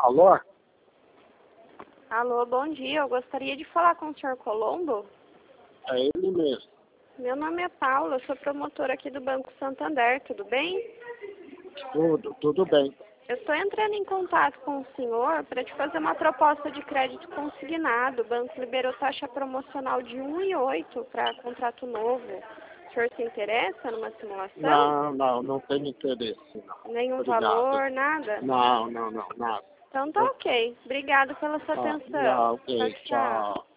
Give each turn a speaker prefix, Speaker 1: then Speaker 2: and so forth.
Speaker 1: Alô?
Speaker 2: Alô, bom dia. Eu gostaria de falar com o senhor Colombo.
Speaker 1: É ele mesmo.
Speaker 2: Meu nome é Paula, eu sou promotora aqui do Banco Santander, tudo bem?
Speaker 1: Tudo bem.
Speaker 2: Eu estou entrando em contato com o senhor para te fazer uma proposta de crédito consignado. O banco liberou taxa promocional de 1,8 para contrato novo. O senhor se interessa numa simulação?
Speaker 1: Não tenho interesse, não.
Speaker 2: Nenhum
Speaker 1: Obrigado.
Speaker 2: valor, nada?
Speaker 1: Não, nada.
Speaker 2: Então tá ok. Obrigada pela sua atenção.
Speaker 1: Ok, tchau.